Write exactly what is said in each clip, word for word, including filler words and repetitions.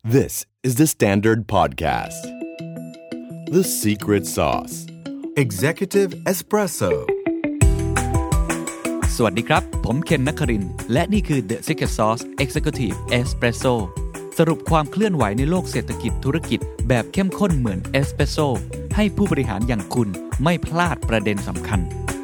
This is the Standard Podcast. The Secret Sauce. Executive Espresso. สวัสดีครับผมเคนนครินทร์และนี่คือ The Secret Sauce Executive Espresso สรุปความเคลื่อนไหวในโลกเศรษฐกิจธุรกิจแบบเข้มข้นเหมือนเอสเปรสโซ่ให้ผู้บริหารอย่างคุณไม่พลาดประเด็นสำคัญ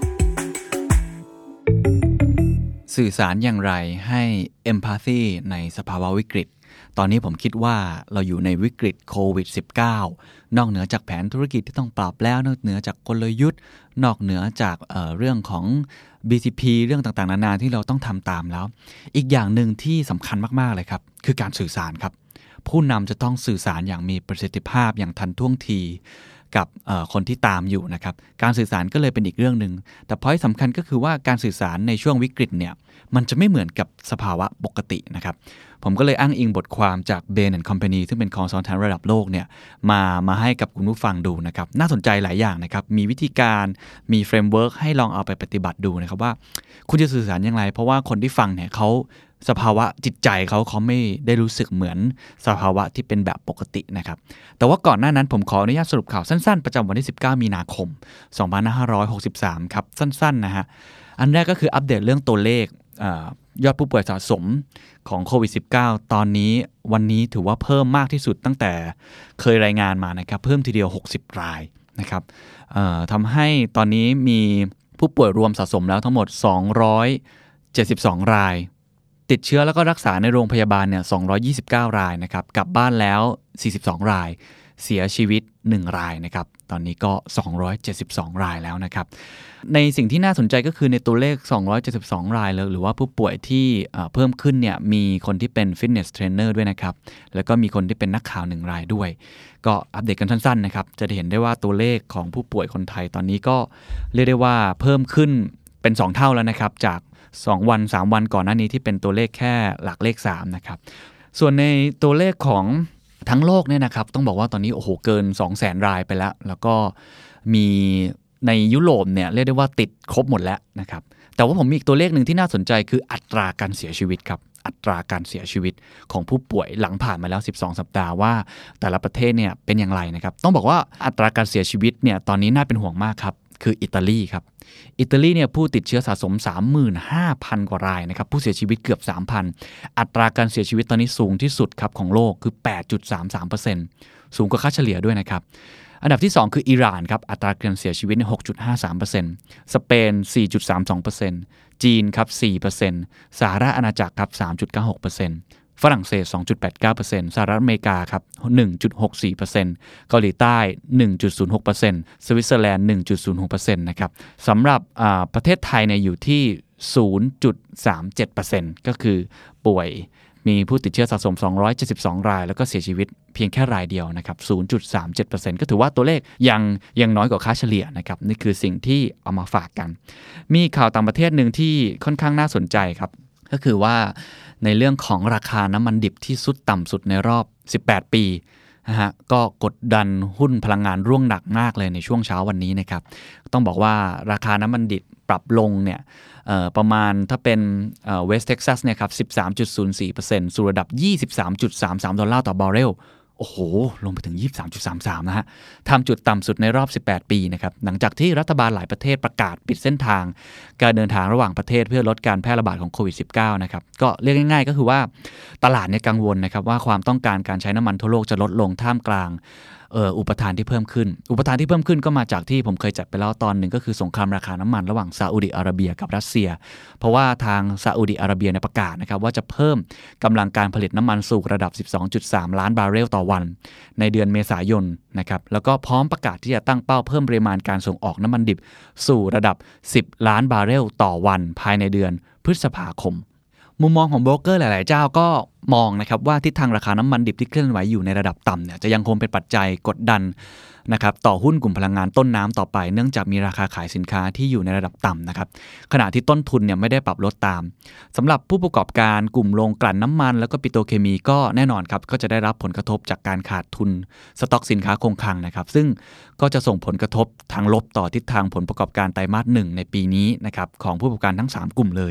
สื่อสารอย่างไรให้ Empathy ในสภาวะวิกฤตตอนนี้ผมคิดว่าเราอยู่ในวิกฤตโควิด สิบเก้า นอกเหนือจากแผนธุรกิจที่ต้องปรับแล้วนอกเหนือจากกลยุทธ์นอกเหนือจาก เอ่อ เรื่องของ บี ที พี เรื่องต่างๆนานาที่เราต้องทำตามแล้วอีกอย่างหนึ่งที่สำคัญมากๆเลยครับคือการสื่อสารครับผู้นำจะต้องสื่อสารอย่างมีประสิทธิภาพอย่างทันท่วงทีกับคนที่ตามอยู่นะครับการสื่อสารก็เลยเป็นอีกเรื่องนึงแต่ point สำคัญก็คือว่าการสื่อสารในช่วงวิกฤตเนี่ยมันจะไม่เหมือนกับสภาวะปกตินะครับผมก็เลยอ้างอิงบทความจาก Bain แอนด์ Company ซึ่งเป็น consultant ระดับโลกเนี่ยมามาให้กับคุณผู้ฟังดูนะครับน่าสนใจหลายอย่างนะครับมีวิธีการมีเฟรมเวิร์คให้ลองเอาไปปฏิบัติดูนะครับว่าคุณจะสื่อสารอย่างไรเพราะว่าคนที่ฟังเนี่ยเขาสภาวะจิตใจเขาเขาไม่ได้รู้สึกเหมือนสภาวะที่เป็นแบบปกตินะครับแต่ว่าก่อนหน้านั้นผมขออนุญาตสรุปข่าวสั้นๆประจำวันที่สิบเก้ามีนาคมสองพันห้าร้อยหกสิบสามครับสั้นๆนะฮะอันแรกก็คืออัปเดตเรื่องตัวเลขยอดผู้ป่วยสะสมของโควิด สิบเก้า ตอนนี้วันนี้ถือว่าเพิ่มมากที่สุดตั้งแต่เคยรายงานมานะครับเพิ่มทีเดียวหกสิบรายนะครับทำให้ตอนนี้มีผู้ป่วยรวมสะสมแล้วทั้งหมดสองร้อยเจ็ดสิบสองรายติดเชื้อแล้วก็รักษาในโรงพยาบาลเนี่ยสองร้อยยี่สิบเก้ารายนะครับกลับบ้านแล้วสี่สิบสองรายเสียชีวิตหนึ่งรายนะครับตอนนี้ก็สองร้อยเจ็ดสิบสองรายแล้วนะครับในสิ่งที่น่าสนใจก็คือในตัวเลขสองร้อยเจ็ดสิบสองรายหรือว่าผู้ป่วยที่เพิ่มขึ้นเนี่ยมีคนที่เป็นฟิตเนสเทรนเนอร์ด้วยนะครับแล้วก็มีคนที่เป็นนักข่าวหนึ่งรายด้วยก็อัปเดตกันสั้นๆนะครับจะเห็นได้ว่าตัวเลขของผู้ป่วยคนไทยตอนนี้ก็เรียกได้ว่าเพิ่มขึ้นเป็นสองเท่าแล้วนะครับจากสองวันสามวันก่อนหน้านี้ที่เป็นตัวเลขแค่หลักเลขสามนะครับส่วนในตัวเลขของทั้งโลกเนี่ยนะครับต้องบอกว่าตอนนี้โอ้โหเกิน สองแสน รายไปแล้วแล้วก็มีในยุโรปเนี่ยเรียกได้ว่าติดครบหมดแล้วนะครับแต่ว่าผมมีอีกตัวเลขหนึ่งที่น่าสนใจคืออัตราการเสียชีวิตครับอัตราการเสียชีวิตของผู้ป่วยหลังผ่านมาแล้วสิบสองสัปดาห์ว่าแต่ละประเทศเนี่ยเป็นอย่างไรนะครับต้องบอกว่าอัตราการเสียชีวิตเนี่ยตอนนี้น่าเป็นห่วงมากครับคืออิตาลีครับอิตาลีเนี่ยผู้ติดเชื้อสะสม สามหมื่นห้าพัน กว่ารายนะครับผู้เสียชีวิตเกือบ สามพัน อัตราการเสียชีวิตตอนนี้สูงที่สุดครับของโลกคือ แปดจุดสามสามเปอร์เซ็นต์ สูงกว่าค่าเฉลี่ยด้วยนะครับอันดับที่สองคืออิหร่านครับอัตราการเสียชีวิตเนี่ย หกจุดห้าสามเปอร์เซ็นต์ สเปน สี่จุดสามสองเปอร์เซ็นต์ จีนครับ สี่เปอร์เซ็นต์ สหรัฐอาณาจักรครับ สามจุดเก้าหกเปอร์เซ็นต์ฝรั่งเศส สองจุดแปดเก้าเปอร์เซ็นต์ สหรัฐอเมริกาครับ หนึ่งจุดหกสี่เปอร์เซ็นต์ เกาหลีใต้ หนึ่งจุดศูนย์หกเปอร์เซ็นต์ สวิตเซอร์แลนด์ หนึ่งจุดศูนย์หกเปอร์เซ็นต์ นะครับสำหรับประเทศไทยเนี่ยอยู่ที่ ศูนย์จุดสามเจ็ดเปอร์เซ็นต์ ก็คือป่วยมีผู้ติดเชื้อสะสมสองร้อยเจ็ดสิบสองรายแล้วก็เสียชีวิตเพียงแค่รายเดียวนะครับ ศูนย์จุดสามเจ็ดเปอร์เซ็นต์ ก็ถือว่าตัวเลขยังยังน้อยกว่าค่าเฉลี่ยนะครับนี่คือสิ่งที่เอามาฝากกันมีข่าวต่างประเทศนึงที่ค่อนข้างน่าสนใจครับก็คือว่าในเรื่องของราคาน้ำมันดิบที่สุดต่ำสุดในรอบสิบแปดปีนะฮะก็กดดันหุ้นพลังงานร่วงหนักมากเลยในช่วงเช้าวันนี้นะครับต้องบอกว่าราคาน้ำมันดิบปรับลงเนี่ยประมาณถ้าเป็นเวสต์เท็กซัสเนี่ยครับ สิบสามจุดศูนย์สี่เปอร์เซ็นต์ สู่ระดับ ยี่สิบสามจุดสามสามดอลลาร์ต่อบาร์เรลโอ้โหลงไปถึง ยี่สิบสามจุดสามสาม นะฮะทำจุดต่ำสุดในรอบสิบแปดปีนะครับหลังจากที่รัฐบาลหลายประเทศประกาศปิดเส้นทางการเดินทางระหว่างประเทศเพื่อลดการแพร่ระบาดของโควิด สิบเก้า นะครับก็เรียกง่ายๆก็คือว่าตลาดเนี่ยกังวลนะครับว่าความต้องการการใช้น้ำมันทั่วโลกจะลดลงท่ามกลางเอ่ออุปทานที่เพิ่มขึ้นอุปทานที่เพิ่มขึ้นก็มาจากที่ผมเคยจัดไปแล้วตอนหนึ่งก็คือสงครามราคาน้ำมันระหว่างซาอุดิอาระเบียกับรัสเซียเพราะว่าทางซาอุดิอาระเบียเนี่ยประกาศนะครับว่าจะเพิ่มกำลังการผลิตน้ำมันสู่ระดับ สิบสองจุดสาม ล้านบาร์เรลต่อวันในเดือนเมษายนนะครับแล้วก็พร้อมประกาศที่จะตั้งเป้าเพิ่มปริมาณการส่งออกน้ำมันดิบสู่ระดับสิบล้านบาร์เรลต่อวันภายในเดือนพฤษภาคมมุมมองของโบรกเกอร์หลายๆเจ้าก็มองนะครับว่าทิศทางราคาน้ำมันดิบที่เคลื่อนไหวอยู่ในระดับต่ำเนี่ยจะยังคงเป็นปัจจัยกดดันนะครับต่อหุ้นกลุ่มพลังงานต้นน้ำต่อไปเนื่องจากมีราคาขายสินค้าที่อยู่ในระดับต่ำนะครับขณะที่ต้นทุนเนี่ยไม่ได้ปรับลดตามสำหรับผู้ประกอบการกลุ่มโรงกลั่นน้ำมันแล้วก็ปิโตรเคมีก็แน่นอนครับก็จะได้รับผลกระทบจากการขาดทุนสต็อกสินค้าคงคลังนะครับซึ่งก็จะส่งผลกระทบทางลบต่อทิศทางผลประกอบการไตรมาสหนึ่งในปีนี้นะครับของผู้ประกอบการทั้งสามกลุ่มเลย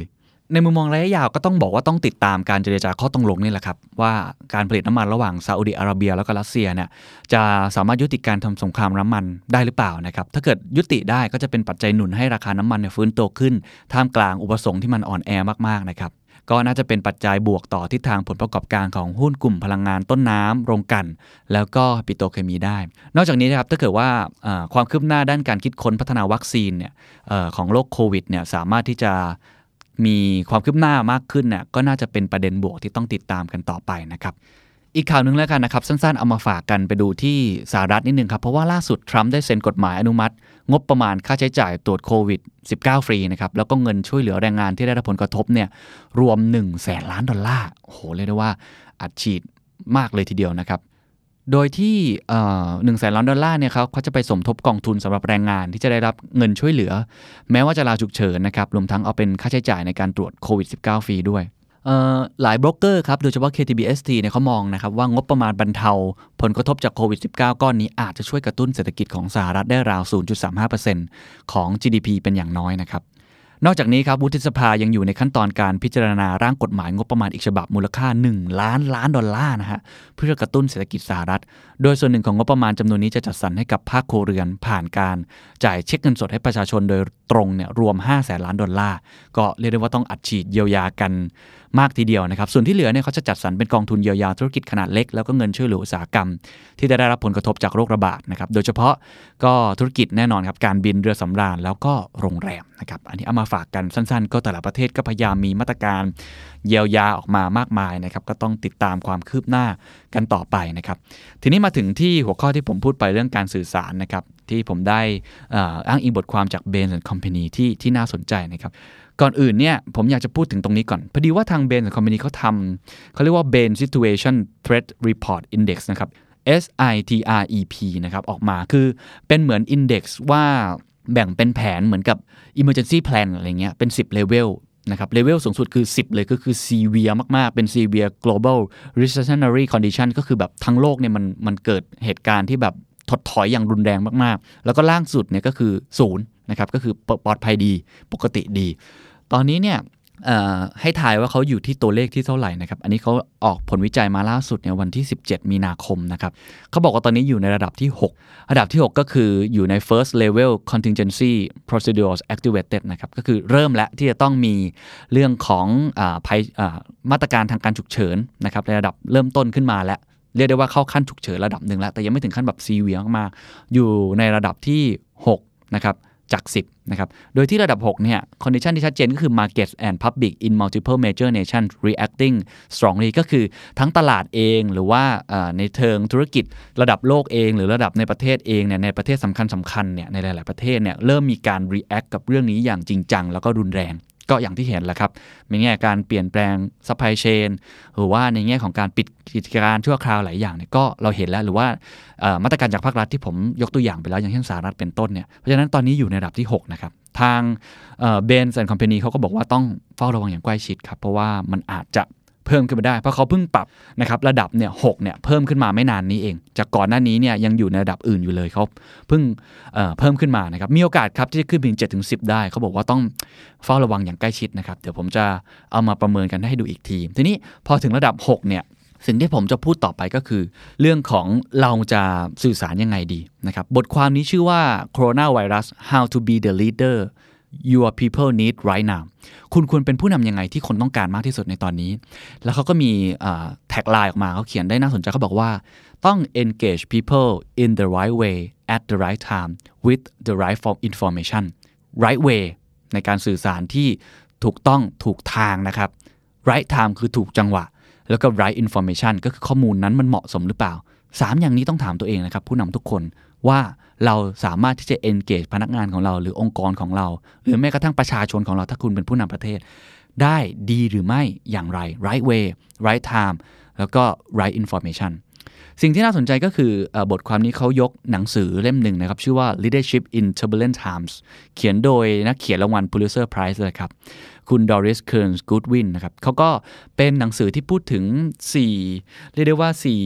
ในมุมมองระยะยาวก็ต้องบอกว่าต้องติดตามการเจรจาข้อตกลงนี่แหละครับว่าการผลิตน้ำมันระหว่างซาอุดิอาระเบียแล้วก็รัสเซียเนี่ยจะสามารถยุติการทำสงครามน้ำมันได้หรือเปล่านะครับถ้าเกิดยุติได้ก็จะเป็นปัจจัยหนุนให้ราคาน้ำมันเนี่ยฟื้นตัวขึ้นท่ามกลางอุปสงค์ที่มันอ่อนแอมากๆนะครับก็น่าจะเป็นปัจจัยบวกต่อทิศทางผลประกอบการของหุ้นกลุ่มพลังงานต้นน้ำโรงกลั่นแล้วก็ปิโตรเคมีได้นอกจากนี้นะครับถ้าเกิดว่าความคืบหน้าด้านการคิดค้นพัฒนาวัคซีนเนี่ยของโรคโควิดเนี่ยสามารถที่จะมีความคืบหน้ามากขึ้นเนี่ยก็น่าจะเป็นประเด็นบวกที่ต้องติดตามกันต่อไปนะครับอีกข่าวนึงแล้วกันนะครับสั้นๆเอามาฝากกันไปดูที่สหรัฐนิดนึงครับเพราะว่าล่าสุดทรัมป์ได้เซ็นกฎหมายอนุมัติงบประมาณค่าใช้จ่ายตรวจโควิด สิบเก้า ฟรีนะครับแล้วก็เงินช่วยเหลือแรงงานที่ได้รับผลกระทบเนี่ยรวม หนึ่งแสน ล้านดอลลาร์โอ้โหเรียกได้ว่าอัดฉีดมากเลยทีเดียวนะครับโดยที่เอ่อ หนึ่งแสน ล้านดอลลาร์เนี่ยครับเขาจะไปสมทบกองทุนสำหรับแรงงานที่จะได้รับเงินช่วยเหลือแม้ว่าจะลาฉุกเฉินนะครับรวมทั้งเอาเป็นค่าใช้จ่ายในการตรวจโควิด สิบเก้า ฟรีด้วยหลายโบรกเกอร์ครับโดยเฉพาะ เค ที บี เอส ที เนี่ยเขามองนะครับว่างบประมาณบรรเทาผลกระทบจากโควิด สิบเก้า ก้อนนี้อาจจะช่วยกระตุ้นเศรษฐกิจของสหรัฐได้ราว ศูนย์จุดสามห้าเปอร์เซ็นต์ ของ จี ดี พี เป็นอย่างน้อยนะครับนอกจากนี้ครับวุฒิสภายังอยู่ในขั้นตอนการพิจารณาร่างกฎหมายงบประมาณอีกฉบับมูลค่าหนึ่งล้านล้านดอลลาร์นะฮะเพื่อกระตุ้นเศรษฐกิจสหรัฐโดยส่วนหนึ่งของงบประมาณจำนวนนี้จะจัดสรรให้กับภาคครัวเรือนผ่านการจ่ายเช็คเงินสดให้ประชาชนโดยตรงเนี่ยรวมห้าแสนล้านดอลลาร์ก็เรียกได้ว่าต้องอัดฉีดเยียวยากันมากทีเดียวนะครับส่วนที่เหลือเนี่ยเขาจะจัดสรรเป็นกองทุนเยียวยาธุรกิจขนาดเล็กแล้วก็เงินช่วยเหลืออุตสาหกรรมที่ได้รับผลกระทบจากโรคระบาดนะครับโดยเฉพาะก็ธุรกิจแน่นอนครับการบินเรือสำราญแล้วก็โรงแรมนะครับอันนี้เอามาฝากกันสั้นๆก็แต่ละประเทศก็พยายามมีมาตรการเยียวยาออกมามากมายนะครับก็ต้องติดตามความคืบหน้ากันต่อไปนะครับทีนี้มาถึงที่หัวข้อที่ผมพูดไปเรื่องการสื่อสารนะครับที่ผมได้อ้างอิงบทความจาก Bain แอนด์ Company ที่ที่น่าสนใจนะครับก่อนอื่นเนี่ยผมอยากจะพูดถึงตรงนี้ก่อนพอดีว่าทาง Bain แอนด์ Company เขาทำเขาเรียกว่า Bain Situation Threat Report Index นะครับ เอส ไอ ที อาร์ อี พี นะครับออกมาคือเป็นเหมือน Index ว่าแบ่งเป็นแผนเหมือนกับ Emergency Plan อะไรเงี้ยเป็นสิบ level นะครับเลเวลสูงสุดคือสิบเลยก็คือ severe มากๆเป็น severe global recessionary condition ก็คือแบบทั้งโลกเนี่ยมันมันเกิดเหตุการณ์ที่แบบถดถอยอย่างรุนแรงมากๆแล้วก็ล่างสุดเนี่ยก็คือศูนย์นะครับก็คือปลอดภัยดีปกติดีตอนนี้เนี่ยให้ทายว่าเขาอยู่ที่ตัวเลขที่เท่าไหร่นะครับอันนี้เขาออกผลวิจัยมาล่าสุดในวันที่สิบเจ็ดมีนาคมนะครับเขาบอกว่าตอนนี้อยู่ในระดับที่หกระดับที่หกก็คืออยู่ใน first level contingency procedures activated นะครับก็คือเริ่มแล้วที่จะต้องมีเรื่องของอ่าภัยอ่ามาตรการทางการฉุกเฉินนะครับในระดับเริ่มต้นขึ้นมาแล้วเรียกได้ว่าเข้าขั้นฉุกเฉินระดับหนึ่งแล้วแต่ยังไม่ถึงขั้นแบบซีเวียมากๆอยู่ในระดับที่หกนะครับจากสิบนะครับโดยที่ระดับหกเนี่ย condition ที่ชัดเจนก็คือ markets and public in multiple major nations reacting strongly ก็คือทั้งตลาดเองหรือว่าในเชิงธุรกิจระดับโลกเองหรือระดับในประเทศเองเนี่ยในประเทศสำคัญสำคัญเนี่ยในหลายๆประเทศเนี่ยเริ่มมีการ react กับเรื่องนี้อย่างจริงจังแล้วก็รุนแรงก็อย่างที่เห็นแหละครับในแง่การเปลี่ยนแปลง supply chain หรือว่าในแง่ของการปิดกิจการชั่วคราวหลายอย่างเนี่ยก็เราเห็นแล้วหรือว่ามาตรการจากภาครัฐที่ผมยกตัวอย่างไปแล้วอย่างเช่นสหรัฐเป็นต้นเนี่ยเพราะฉะนั้นตอนนี้อยู่ในระดับที่หกนะครับทาง Bain แอนด์ Company เขาก็บอกว่าต้องเฝ้าระวังอย่างใกล้ชิดครับเพราะว่ามันอาจจะเพิ่มขึ้นมาได้เพราะเขาเพิ่งปรับนะครับระดับเนี่ยหกเนี่ยเพิ่มขึ้นมาไม่นานนี้เองจากก่อนหน้านี้เนี่ยยังอยู่ในระดับอื่นอยู่เลยเขาเพิ่งเอ่อเพิ่มขึ้นมานะครับมีโอกาสครับที่จะขึ้นไปถึง เจ็ดถึงสิบ ได้เขาบอกว่าต้องเฝ้าระวังอย่างใกล้ชิดนะครับเดี๋ยวผมจะเอามาประเมินกันให้ดูอีกทีทีนี้พอถึงระดับหกเนี่ยสิ่งที่ผมจะพูดต่อไปก็คือเรื่องของเราจะสื่อสารยังไงดีนะครับบทความนี้ชื่อว่า Coronavirus How to be the leader Your people need right now คุณควรเป็นผู้นำยังไงที่คนต้องการมากที่สุดในตอนนี้แล้วเขาก็มีแท็กไลน์ออกมาเขาเขียนได้น่าสนใจเขาบอกว่าต้อง engage people in the right way at the right time with the right information right way ในการสื่อสารที่ถูกต้องถูกทางนะครับ right time คือถูกจังหวะแล้วก็ right information ก็คือข้อมูลนั้นมันเหมาะสมหรือเปล่าสามอย่างนี้ต้องถามตัวเองนะครับผู้นำทุกคนว่าเราสามารถที่จะ engage พนักงานของเราหรือองค์กรของเราหรือแม้กระทั่งประชาชนของเราถ้าคุณเป็นผู้นำประเทศได้ดีหรือไม่อย่างไร right way right time แล้วก็ right information สิ่งที่น่าสนใจก็คือบทความนี้เขายกหนังสือเล่มหนึ่งนะครับชื่อว่า Leadership in Turbulent Times เขียนโดยนักเขียนรางวัล Pulitzer Prize เลยครับคุณดอริส เคิร์นส์ กูดวินนะครับเขาก็เป็นหนังสือที่พูดถึงสี่เรียกได้ว่าสี่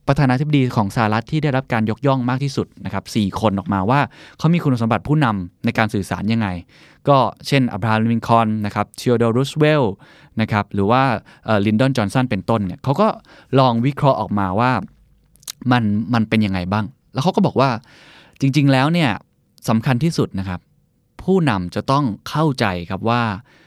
ประธานาธิบดีของสหรัฐที่ได้รับการยกย่องมากที่สุดนะครับสี่คนออกมาว่าเขามีคุณสมบัติผู้นำในการสื่อสารยังไงก็เช่นอับราฮัม ลินคอล์นนะครับเทีโอดอร์ รูสเวลต์นะครับหรือว่าลินดอน จอห์นสันเป็นต้นเนี่ยเขาก็ลองวิเคราะห์ออกมาว่ามันมันเป็นยังไงบ้างแล้วเขาก็บอกว่าจริงๆแล้วเนี่ยสำคัญที่สุดนะครับผู้นำจะต้องเข้าใจครับว่า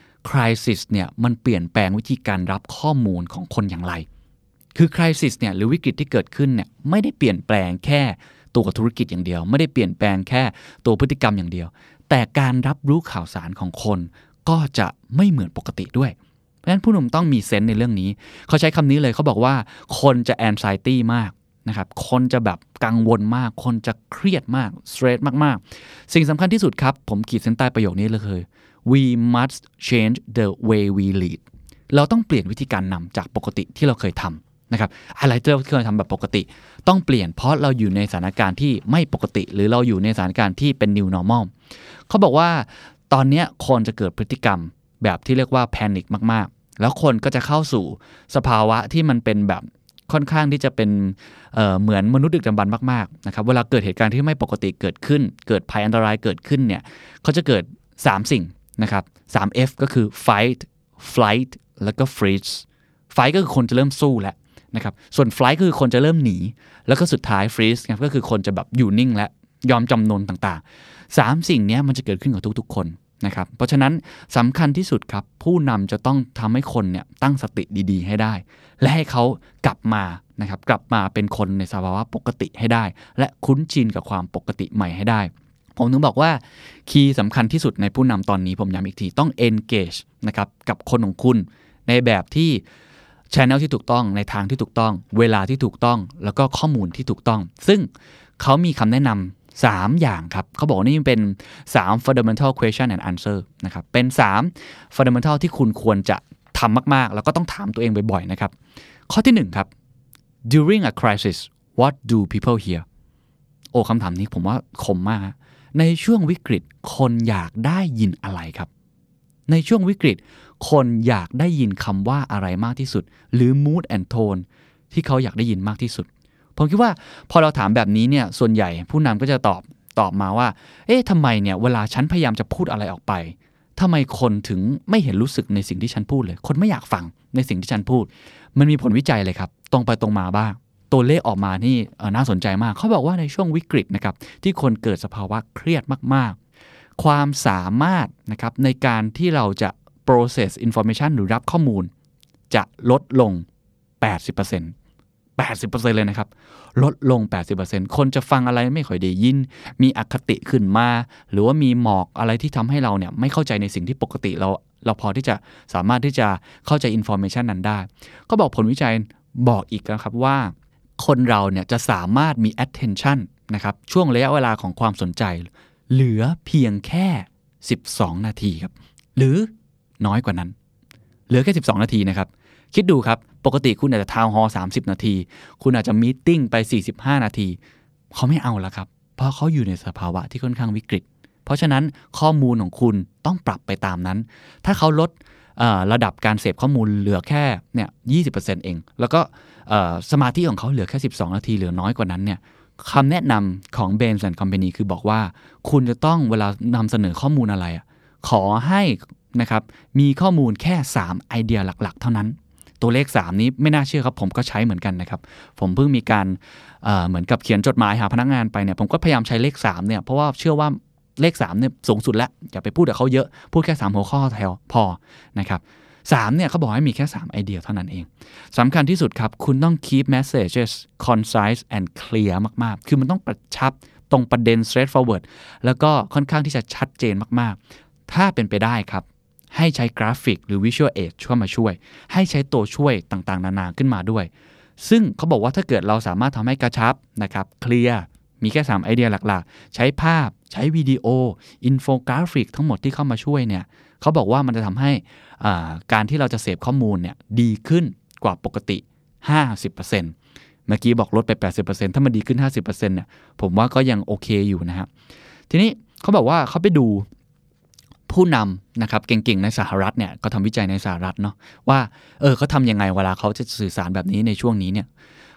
crisis เนี่ยมันเปลี่ยนแปลงวิธีการรับข้อมูลของคนอย่างไรคือ crisis เนี่ยหรือวิกฤตที่เกิดขึ้นเนี่ยไม่ได้เปลี่ยนแปลงแค่ตัวธุรกิจอย่างเดียวไม่ได้เปลี่ยนแปลงแค่ตัวพฤติกรรมอย่างเดียวแต่การรับรู้ข่าวสารของคนก็จะไม่เหมือนปกติด้วยเพราะฉะนั้นผู้นำต้องมีเซนส์ในเรื่องนี้เขาใช้คำนี้เลยเขาบอกว่าคนจะ anxiety มากนะครับคนจะแบบกังวลมากคนจะเครียดมาก stress มากๆสิ่งสำคัญที่สุดครับผมขีดเส้นใต้ประโยคนี้เลยคือ we must change the way we lead เราต้องเปลี่ยนวิธีการนำจากปกติที่เราเคยทำนะครับอะไรที่เราเคยทำแบบปกติต้องเปลี่ยนเพราะเราอยู่ในสถานการณ์ที่ไม่ปกติหรือเราอยู่ในสถานการณ์ที่เป็น new normal เขาบอกว่าตอนนี้คนจะเกิดพฤติกรรมแบบที่เรียกว่า panic มากๆแล้วคนก็จะเข้าสู่สภาวะที่มันเป็นแบบค่อนข้างที่จะเป็นเอ่อเหมือนมนุษย์ดึกดำบรรพ์มากๆนะครับเวลาเกิดเหตุการณ์ที่ไม่ปกติเกิดขึ้นเกิดภัยอันตรายเกิดขึ้นเนี่ยเขาจะเกิดสามสิ่งนะครับสาม F ก็คือ fight flight แล้วก็ freeze fight ก็คือคนจะเริ่มสู้แล้วนะครับส่วน flight คือคนจะเริ่มหนีแล้วก็สุดท้าย freeze ครับก็คือคนจะแบบอยู่นิ่งและยอมจำนนต่างๆสามสิ่งนี้มันจะเกิดขึ้นกับทุกๆคนนะครับเพราะฉะนั้นสำคัญที่สุดครับผู้นำจะต้องทำให้คนเนี่ยตั้งสติดีๆให้ได้และให้เขากลับมานะครับกลับมาเป็นคนในสภาวะปกติให้ได้และคุ้นชินกับความปกติใหม่ให้ได้ผมถึงบอกว่าคีย์สำคัญที่สุดในผู้นำตอนนี้ผมย้ำอีกทีต้อง engage นะครับกับคนของคุณในแบบที่ channel ที่ถูกต้องในทางที่ถูกต้องเวลาที่ถูกต้องแล้วก็ข้อมูลที่ถูกต้องซึ่งเขามีคำแนะนำสามอย่างครับเขาบอกว่านี่เป็นสาม fundamental question and answer นะครับเป็นสาม fundamental ที่คุณควรจะทำมากๆแล้วก็ต้องถามตัวเองบ่อยๆนะครับข้อที่หนึ่งครับ during a crisis what do people hear โอ้คำถามนี้ผมว่าคมมากในช่วงวิกฤตคนอยากได้ยินอะไรครับในช่วงวิกฤตคนอยากได้ยินคำว่าอะไรมากที่สุดหรือ mood and tone ที่เขาอยากได้ยินมากที่สุดผมคิดว่าพอเราถามแบบนี้เนี่ยส่วนใหญ่ผู้นำก็จะตอบตอบมาว่าเอ๊ะทำไมเนี่ยเวลาฉันพยายามจะพูดอะไรออกไปทำไมคนถึงไม่เห็นรู้สึกในสิ่งที่ฉันพูดเลยคนไม่อยากฟังในสิ่งที่ฉันพูดมันมีผลวิจัยเลยครับตรงไปตรงมาบ้างตัวเลขออกมานี่น่าสนใจมากเขาบอกว่าในช่วงวิกฤตนะครับที่คนเกิดสภาวะเครียดมากๆความสามารถนะครับในการที่เราจะ process information หรือรับข้อมูลจะลดลง แปดสิบเปอร์เซ็นต์ แปดสิบเปอร์เซ็นต์ เลยนะครับลดลง แปดสิบเปอร์เซ็นต์ คนจะฟังอะไรไม่ค่อยได้ยินมีอคติขึ้นมาหรือว่ามีหมอกอะไรที่ทำให้เราเนี่ยไม่เข้าใจในสิ่งที่ปกติเราเราพอที่จะสามารถที่จะเข้าใจ information นั้นได้ก็บอกผลวิจัยบอกอีกนะครับว่าคนเราเนี่ยจะสามารถมี attention นะครับช่วงระยะเวลาของความสนใจเหลือเพียงแค่สิบสองนาทีครับหรือน้อยกว่านั้นเหลือแค่สิบสองนาทีนะครับคิดดูครับปกติคุณอาจจะทาวน์ฮอลล์สามสิบนาทีคุณอาจจะมีตติ้งไปสี่สิบห้านาทีเขาไม่เอาละครับเพราะเขาอยู่ในสภาวะที่ค่อนข้างวิกฤตเพราะฉะนั้นข้อมูลของคุณต้องปรับไปตามนั้นถ้าเขาลดระดับการเสพข้อมูลเหลือแค่เนี่ย ยี่สิบเปอร์เซ็นต์ เองแล้วก็สมาธิของเขาเหลือแค่สิบสองนาทีเหลือน้อยกว่านั้นเนี่ยคำแนะนำของ Bain and Company คือบอกว่าคุณจะต้องเวลานำเสนอข้อมูลอะไรขอให้นะครับมีข้อมูลแค่สามไอเดียหลักๆเท่านั้นตัวเลขสามนี้ไม่น่าเชื่อครับผมก็ใช้เหมือนกันนะครับผมเพิ่งมีการ เอ่อ เหมือนกับเขียนจดหมายหาพนักงานไปเนี่ยผมก็พยายามใช้เลขสามเนี่ยเพราะว่าเชื่อว่าเลขสามเนี่ยสูงสุดแล้วอย่าไปพูดกับเขาเยอะพูดแค่สามหัวข้อแถวพอนะครับสามเนี่ยเขาบอกให้มีแค่สามไอเดียเท่านั้นเองสำคัญที่สุดครับคุณต้อง keep messages concise and clear มากๆคือมันต้องกระชับตรงประเด็น straightforward แล้วก็ค่อนข้างที่จะชัดเจนมากๆถ้าเป็นไปได้ครับให้ใช้กราฟิกหรือ visual aid ช่วยมาช่วยให้ใช้ตัวช่วยต่างๆนานาขึ้นมาด้วยซึ่งเขาบอกว่าถ้าเกิดเราสามารถทำให้กระชับนะครับเคลียร์มีแค่สามไอเดียหลักๆใช้ภาพใช้วิดีโออินโฟกราฟิกทั้งหมดที่เข้ามาช่วยเนี่ยเขาบอกว่ามันจะทำให้การที่เราจะเสพข้อมูลเนี่ยดีขึ้นกว่าปกติ ห้าสิบเปอร์เซ็นต์ เมื่อกี้บอกลดไป แปดสิบเปอร์เซ็นต์ ถ้ามันดีขึ้น ห้าสิบเปอร์เซ็นต์ เนี่ยผมว่าก็ยังโอเคอยู่นะครับทีนี้เขาบอกว่าเขาไปดูผู้นำนะครับเก่งๆในสหรัฐเนี่ยก็ทำวิจัยในสหรัฐเนาะว่าเออเขาทำยังไงเวลาเขาจะสื่อสารแบบนี้ในช่วงนี้เนี่ย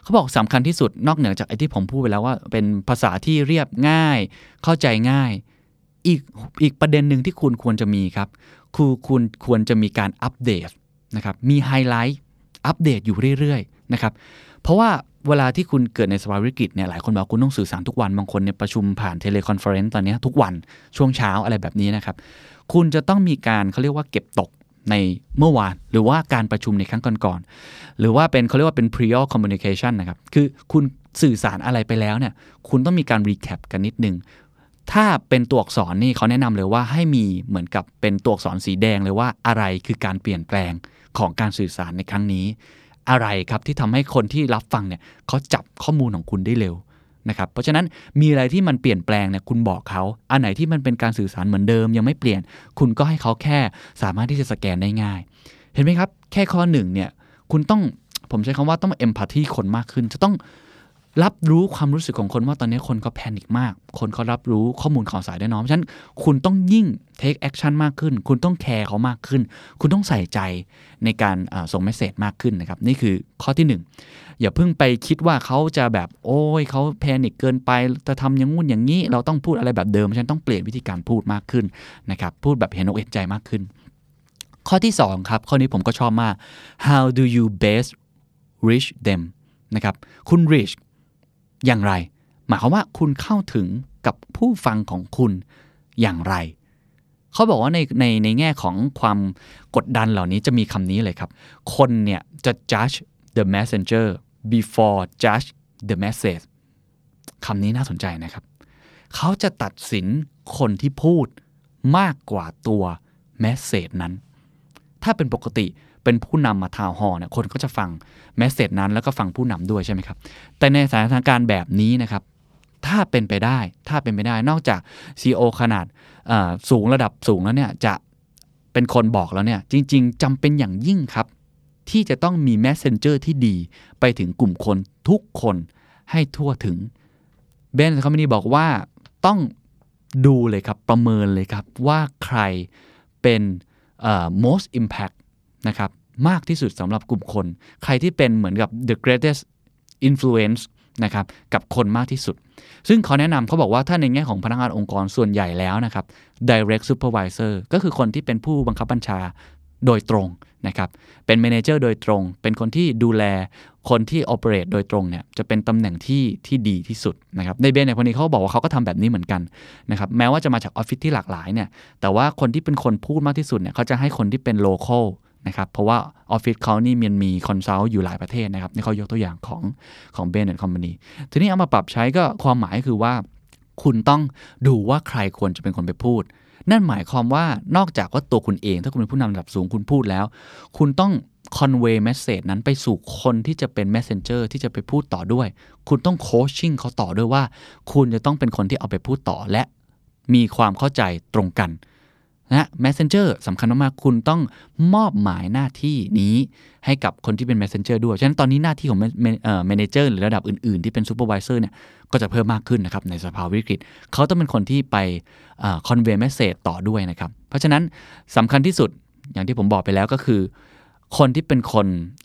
เขาบอกสำคัญที่สุดนอกเหนือจากไอ้ที่ผมพูดไปแล้วว่าเป็นภาษาที่เรียบง่ายเข้าใจง่ายอีกอีกประเด็นหนึ่งที่คุณควรจะมีครับคือคุณควรจะมีการอัปเดตนะครับมีไฮไลท์อัปเดตอยู่เรื่อยๆนะครับเพราะว่าเวลาที่คุณเกิดในสภาวะวิกฤตเนี่ยหลายคนบอกคุณต้องสื่อสารทุกวันบางคนเนี่ยประชุมผ่านเทเลคอนเฟอเรนซ์ตอนนี้ทุกวันช่วงเช้าอะไรแบบนี้นะครับคุณจะต้องมีการเขาเรียกว่าเก็บตกในเมื่อวานหรือว่าการประชุมในครั้งก่อนๆหรือว่าเป็นเขาเรียกว่าเป็น prior communication นะครับคือคุณสื่อสารอะไรไปแล้วเนี่ยคุณต้องมีการ recap กันนิดนึงถ้าเป็นตัวอักษรนี่เขาแนะนำเลยว่าให้มีเหมือนกับเป็นตัวอักษรสีแดงเลยว่าอะไรคือการเปลี่ยนแปลงของการสื่อสารในครั้งนี้อะไรครับที่ทำให้คนที่รับฟังเนี่ยเขาจับข้อมูลของคุณได้เร็วนะครับเพราะฉะนั้นมีอะไรที่มันเปลี่ยนแปลงเนี่ยคุณบอกเขาอันไหนที่มันเป็นการสื่อสารเหมือนเดิมยังไม่เปลี่ยนคุณก็ให้เขาแค่สามารถที่จะสแกนได้ง่ายเห็นไหมครับแค่ข้อหนึ่งเนี่ยคุณต้องผมใช้คำว่าต้องเอมพาธีคนมากขึ้นจะต้องรับรู้ความรู้สึกของคนว่าตอนนี้คนเขาแพนิคมากคนเขารับรู้ข้อมูลข่าวสารได้น้อยเพราะฉะนั้นคุณต้องยิ่ง take action มากขึ้นคุณต้องแคร์เขามากขึ้นคุณต้องใส่ใจในการส่งเมสเสจมากขึ้นนะครับนี่คือข้อที่หนึ่งอย่าเพิ่งไปคิดว่าเขาจะแบบโอ้ยเขาแพนิคเกินไปจะทำอย่างงู้นอย่างนี้เราต้องพูดอะไรแบบเดิมฉันต้องเปลี่ยนวิธีการพูดมากขึ้นนะครับพูดแบบเห็นอกเห็นใจมากขึ้นข้อที่สองครับข้อนี้ผมก็ชอบมาก how do you best reach them นะครับคุณ reach อย่างไรหมายความว่าคุณเข้าถึงกับผู้ฟังของคุณอย่างไรเขาบอกว่าในในในแง่ของความกดดันเหล่านี้จะมีคำนี้เลยครับคนเนี่ยจะ judge the messenger before judge the message คำนี้น่าสนใจนะครับเขาจะตัดสินคนที่พูดมากกว่าตัว message นั้นถ้าเป็นปกติเป็นผู้นำมาทาวน์ฮอลล์เนี่ยคนก็จะฟัง message นั้นแล้วก็ฟังผู้นำด้วยใช่ไหมครับแต่ในสถานการณ์แบบนี้นะครับถ้าเป็นไปได้ถ้าเป็นไปได้นอกจาก ซี อี โอ ขนาดสูงระดับสูงแล้วเนี่ยจะเป็นคนบอกแล้วเนี่ยจริงๆจำเป็นอย่างยิ่งครับที่จะต้องมี messenger ที่ดีไปถึงกลุ่มคนทุกคนให้ทั่วถึงเบนส์คอมพานีบอกว่าต้องดูเลยครับประเมินเลยครับว่าใครเป็นเอ่อ most impact นะครับมากที่สุดสำหรับกลุ่มคนใครที่เป็นเหมือนกับ the greatest influence นะครับกับคนมากที่สุดซึ่งเขาแนะนำเขาบอกว่าถ้าในแง่ของพนักงานองค์กรส่วนใหญ่แล้วนะครับ direct supervisor ก็คือคนที่เป็นผู้บังคับบัญชาโดยตรงนะครับเป็น manager โดยตรงเป็นคนที่ดูแลคนที่ operate โดยตรงเนี่ยจะเป็นตำแหน่งที่ที่ดีที่สุดนะครับในเบนเนี่ยคนนี้เขาบอกว่าเขาก็ทำแบบนี้เหมือนกันนะครับแม้ว่าจะมาจากออฟฟิศที่หลากหลายเนี่ยแต่ว่าคนที่เป็นคนพูดมากที่สุดเนี่ยเขาจะให้คนที่เป็น localนะครับเพราะว่าออฟฟิศเขานี่มันมีคอนซัลท์อยู่หลายประเทศนะครับนี่เขายกตัวอย่างของของ Bain and Company ทีนี้เอามาปรับใช้ก็ความหมายคือว่าคุณต้องดูว่าใครควรจะเป็นคนไปพูดนั่นหมายความว่านอกจากว่าตัวคุณเองถ้าคุณเป็นผู้นำระดับสูงคุณพูดแล้วคุณต้อง convey message นั้นไปสู่คนที่จะเป็น messenger ที่จะไปพูดต่อด้วยคุณต้อง coaching เขาต่อด้วยว่าคุณจะต้องเป็นคนที่เอาไปพูดต่อและมีความเข้าใจตรงกันนะ messenger สำคัญมากๆคุณต้องมอบหมายหน้าที่นี้ให้กับคนที่เป็น messenger ด้วยฉะนั้นตอนนี้หน้าที่ของ manager หรือระดับอื่นๆที่เป็น supervisor เนี่ยก็จะเพิ่มมากขึ้นนะครับในสภาวะวิกฤตเขาต้องเป็นคนที่ไป convey message ต่อด้วยนะครับเพราะฉะนั้นสำคัญที่สุดอย่างที่ผมบอกไปแล้วก็คือคนที่เป็นคน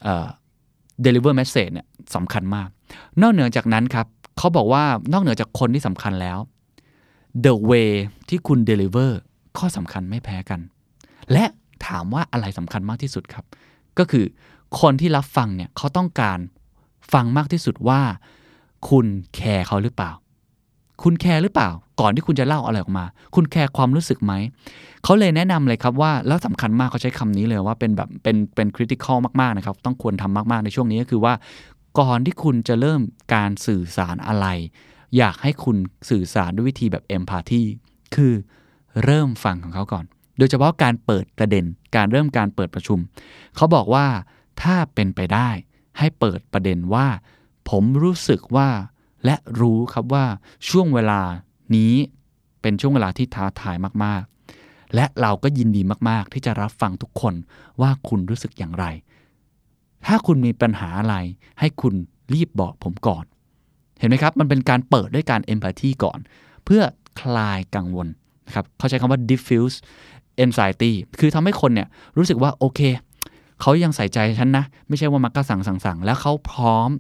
deliver message เนี่ยสำคัญมากนอกเหนือจากนั้นครับเขาบอกว่านอกเหนือจากคนที่สำคัญแล้ว the way ที่คุณ deliverข้อสำคัญไม่แพ้กันและถามว่าอะไรสำคัญมากที่สุดครับก็คือคนที่รับฟังเนี่ยเขาต้องการฟังมากที่สุดว่าคุณแคร์เขาหรือเปล่าคุณแคร์หรือเปล่าก่อนที่คุณจะเล่าอะไรออกมาคุณแคร์ความรู้สึกไหมเขาเลยแนะนำเลยครับว่าแล้วสำคัญมากเขาใช้คำนี้เลยว่าเป็นแบบเป็นเป็น critical มากๆนะครับต้องควรทำมากๆในช่วงนี้ก็คือว่าก่อนที่คุณจะเริ่มการสื่อสารอะไรอยากให้คุณสื่อสารด้วยวิธีแบบ empathy คือเริ่มฟังของเขาก่อนโดยเฉพาะการเปิดประเด็นการเริ่มการเปิดประชุมเขาบอกว่าถ้าเป็นไปได้ให้เปิดประเด็นว่าผมรู้สึกว่าและรู้ครับว่าช่วงเวลานี้เป็นช่วงเวลาที่ท้าทายมากๆและเราก็ยินดีมากๆที่จะรับฟังทุกคนว่าคุณรู้สึกอย่างไรถ้าคุณมีปัญหาอะไรให้คุณรีบบอกผมก่อนเห็นไหมครับมันเป็นการเปิดด้วยการ empathy ก่อนเพื่อคลายกังวลนะครับเขาใช้คำว่า diffuse anxiety คือทำให้คนเนี่ยรู้สึกว่าโอเคเขายังใส่ใจฉันนะไม่ใช่ว่ามักกะสั่งสั่งสั่งแล้วเขาพร้อม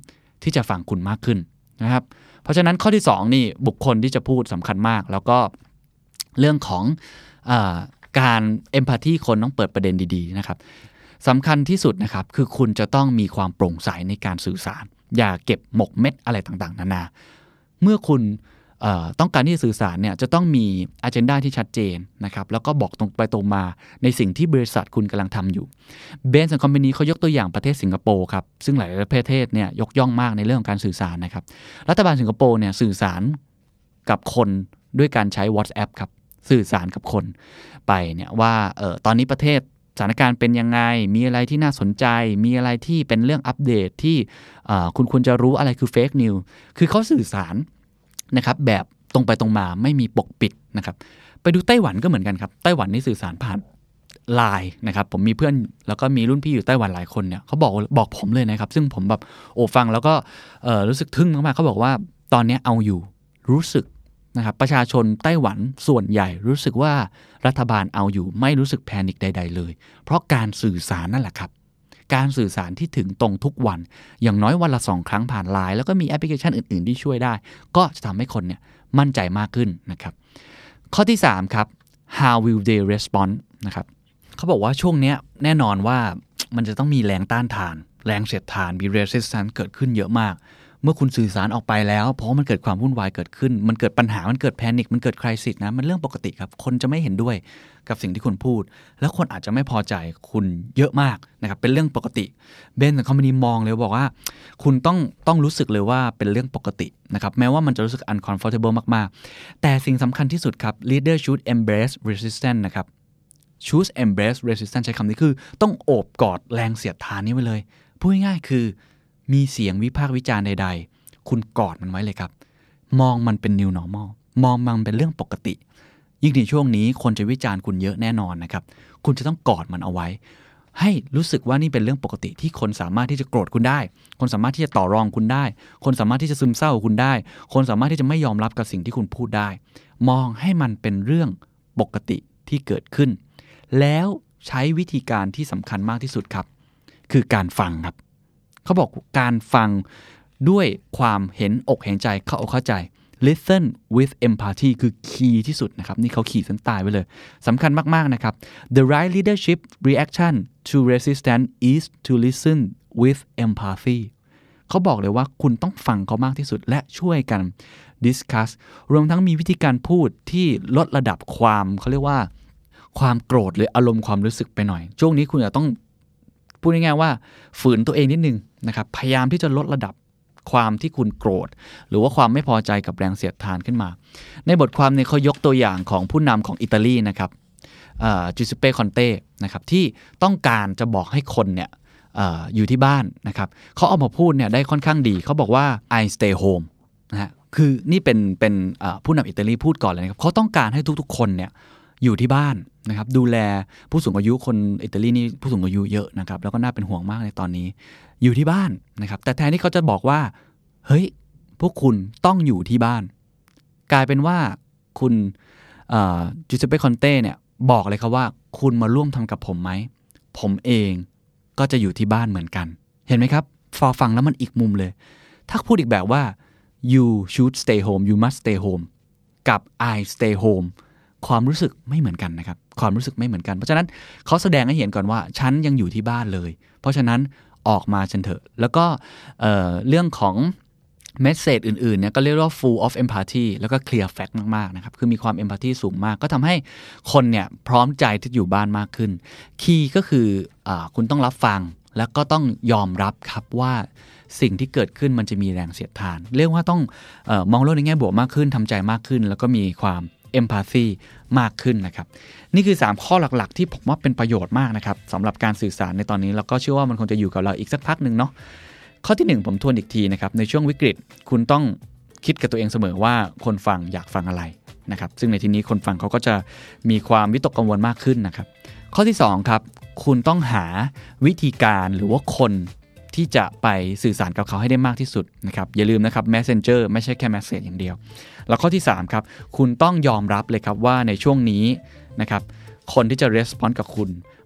ที่จะฟังคุณมากขึ้นนะครับเพราะฉะนั้นข้อที่สองนี่บุคคลที่จะพูดสำคัญมากแล้วก็เรื่องของเอ่อการเอมพาธีคนต้องเปิดประเด็นดีๆนะครับสำคัญที่สุดนะครับคือคุณจะต้องมีความโปร่งใสในการสื่อสารอย่าเก็บหมกเม็ดอะไรต่างๆนานาเมื่อคุณต้องการที่จะสื่อสารเนี่ยจะต้องมี agenda ที่ชัดเจนนะครับแล้วก็บอกตรงไปตรงมาในสิ่งที่บริษัทคุณกำลังทำอยู่ Bain and Company เขายกตัวอย่างประเทศสิงคโปร์ครับซึ่งหลายประเทศเนี่ยยกย่องมากในเรื่องของการสื่อสารนะครับรัฐบาลสิงคโปร์เนี่ยสื่อสารกับคนด้วยการใช้ WhatsApp ครับสื่อสารกับคนไปเนี่ยว่าเออตอนนี้ประเทศสถานการณ์เป็นยังไงมีอะไรที่น่าสนใจมีอะไรที่เป็นเรื่องอัปเดตที่คุณควรจะรู้อะไรคือ Fake News คือเขาสื่อสารนะครับแบบตรงไปตรงมาไม่มีปกปิดนะครับไปดูไต้หวันก็เหมือนกันครับไต้หวันนี่สื่อสารผ่านไลน์นะครับผมมีเพื่อนแล้วก็มีรุ่นพี่อยู่ไต้หวันหลายคนเนี่ยเขาบอกบอกผมเลยนะครับซึ่งผมแบบโอ้ฟังแล้วก็เอ่อรู้สึกทึ่งมากๆเขาบอกว่าตอนนี้เอาอยู่รู้สึกนะครับประชาชนไต้หวันส่วนใหญ่รู้สึกว่ารัฐบาลเอาอยู่ไม่รู้สึกแพนิคใดๆเลยเพราะการสื่อสารนั่นแหละครับการสื่อสารที่ถึงตรงทุกวันอย่างน้อยวันละสองครั้งผ่านไลน์แล้วก็มีแอปพลิเคชันอื่นๆที่ช่วยได้ก็จะทำให้คนเนี่ยมั่นใจมากขึ้นนะครับข้อที่สามครับ how will they respond นะครับเขาบอกว่าช่วงนี้แน่นอนว่ามันจะต้องมีแรงต้านทานแรงเสียดทานมี resistance เกิดขึ้นเยอะมากเมื่อคุณสื่อสารออกไปแล้วเพราะมันเกิดความวุ่นวายเกิดขึ้นมันเกิดปัญหามันเกิดแพนิคมันเกิดไครซิสนะมันเรื่องปกติครับคนจะไม่เห็นด้วยกับสิ่งที่คุณพูดแล้วคนอาจจะไม่พอใจคุณเยอะมากนะครับเป็นเรื่องปกติเบนกับคอมพานีมองเลยบอกว่าคุณต้องต้องรู้สึกเลยว่าเป็นเรื่องปกตินะครับแม้ว่ามันจะรู้สึก uncomfortable มากๆแต่สิ่งสำคัญที่สุดครับ leader should embrace resistance นะครับ choose embrace resistance ใช้คำนี้คือต้องโอบกอดแรงเสียดทานนี้ไว้เลยพูดง่ายๆคือมีเสียงวิพากษ์วิจารณ์ใดๆคุณกอดมันไว้เลยครับมองมันเป็น new normal มองมันเป็นเรื่องปกติยิ่งในช่วงนี้คนจะวิจารณ์คุณเยอะแน่นอนนะครับคุณจะต้องกอดมันเอาไว้ให้รู้สึกว่านี่เป็นเรื่องปกติที่คนสามารถที่จะโกรธคุณได้คนสามารถที่จะต่อรองคุณได้คนสามารถที่จะซึมเศร้าคุณได้คนสามารถที่จะไม่ยอมรับกับสิ่งที่คุณพูดได้มองให้มันเป็นเรื่องปกติที่เกิดขึ้นแล้วใช้วิธีการที่สำคัญมากที่สุดครับคือการฟังครับเขาบอกการฟังด้วยความเห็นอกเห็นใจเข้าอกเข้าใจ listen with empathy คือคีย์ที่สุดนะครับนี่เขาขีดเส้นใต้ไว้เลยสำคัญมากๆนะครับ the right leadership reaction to resistance is to listen with empathy เขาบอกเลยว่าคุณต้องฟังเขามากที่สุดและช่วยกัน discuss รวมทั้งมีวิธีการพูดที่ลดระดับความเขาเรียกว่าความโกรธหรืออารมณ์ความรู้สึกไปหน่อยช่วงนี้คุณจะต้องพูดง่ายๆว่าฝืนตัวเองนิดนึงนะครับพยายามที่จะลดระดับความที่คุณโกรธหรือว่าความไม่พอใจกับแรงเสียดทานขึ้นมาในบทความเนี่ยเขายกตัวอย่างของผู้นำของอิตาลีนะครับจูเซปเป้คอนเต้นะครับที่ต้องการจะบอกให้คนเนี่ย อ, อยู่ที่บ้านนะครับเขาเอามาพูดเนี่ยได้ค่อนข้างดีเขาบอกว่า I stay home นะฮะคือนี่เป็นเป็นผู้นำอิตาลีพูดก่อนเลยนะครับเขาต้องการให้ทุกๆคนเนี่ยอยู่ที่บ้านนะครับดูแลผู้สูงอายุคนอิตาลีนี่ผู้สูงอายุเยอะนะครับแล้วก็น่าเป็นห่วงมากในตอนนี้อยู่ที่บ้านนะครับแต่แทนที่เขาจะบอกว่าเฮ้ยพวกคุณต้องอยู่ที่บ้านกลายเป็นว่าคุณจูเซปเป้คอนเต้เนี่ยบอกเลยครับว่าคุณมาร่วมทำกับผมไหมผมเองก็จะอยู่ที่บ้านเหมือนกันเห็นไหมครับพอฟังแล้วมันอีกมุมเลยถ้าพูดอีกแบบว่า you should stay home you must stay home กับ I stay homeความรู้สึกไม่เหมือนกันนะครับความรู้สึกไม่เหมือนกันเพราะฉะนั้นเขาแสดงให้เห็นก่อนว่าฉันยังอยู่ที่บ้านเลยเพราะฉะนั้นออกมาฉันเถอะแล้วก็ เอ่อ เรื่องของเมสเสจอื่นๆเนี่ยก็เรียกว่า full of empathy แล้วก็ clear fact มากๆนะครับคือมีความ empathy สูงมากก็ทำให้คนเนี่ยพร้อมใจที่อยู่บ้านมากขึ้นคีย์ก็คืออ่าคุณต้องรับฟังแล้วก็ต้องยอมรับครับว่าสิ่งที่เกิดขึ้นมันจะมีแรงเสียดทานเรียกว่าต้องเอ่อมองโลกในแง่บวกมากขึ้นทำใจมากขึ้นแล้วก็มีความempathy มากขึ้นนะครับนี่คือสามข้อหลักๆที่ผมว่าเป็นประโยชน์มากนะครับสำหรับการสื่อสารในตอนนี้แล้วก็เชื่อว่ามันคงจะอยู่กับเราอีกสักพักนึงเนาะข้อที่หนึ่งผมทวนอีกทีนะครับในช่วงวิกฤตคุณต้องคิดกับตัวเองเสมอว่าคนฟังอยากฟังอะไรนะครับซึ่งในที่นี้คนฟังเขาก็จะมีความวิตกกังวลมากขึ้นนะครับข้อที่สองครับคุณต้องหาวิธีการหรือว่าคนที่จะไปสื่อสารกับเขาให้ได้มากที่สุดนะครับอย่าลืมนะครับ Messenger ไม่ใช่แค่ Message อย่างเดียวแล้วข้อที่สามครับคุณต้องยอมรับเลยครับว่าในช่วงนี้นะครับคนที่จะ respond กับคุณ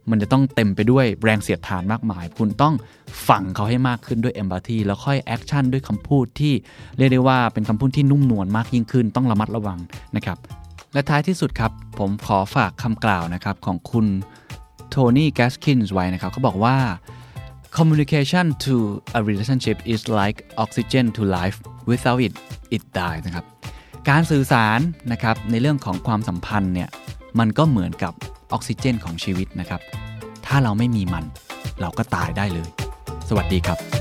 มันจะต้องเต็มไปด้วยแรงเสียดทานมากมายคุณต้องฟังเขาให้มากขึ้นด้วย empathy แล้วค่อยแอคชั่นด้วยคำพูดที่เรียกได้ว่าเป็นคำพูดที่นุ่มนวลมากยิ่งขึ้นต้องระมัดระวังนะครับและท้ายที่สุดครับผมขอฝากคำกล่าวนะครับของคุณโทนี่แกสคินส์ไว้นะครับเขาบอกว่า communication to a relationship is like oxygen to life without it it dies นะครับการสื่อสารนะครับในเรื่องของความสัมพันธ์เนี่ยมันก็เหมือนกับออกซิเจนของชีวิตนะครับถ้าเราไม่มีมันเราก็ตายได้เลยสวัสดีครับ